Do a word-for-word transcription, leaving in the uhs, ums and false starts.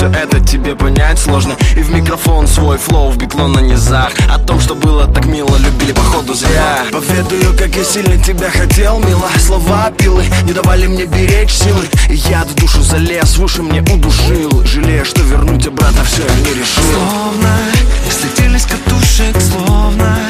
все это тебе понять сложно. И в микрофон свой флоу в битло на низах. О том, что было так мило, любили походу зря. Поведаю, как я сильно тебя хотел, мила. Слова пилы не давали мне беречь силы. И я в душу залез, в уши мне удушил. Жалею, что вернуть обратно все я не решил. Словно слетели с катушек, словно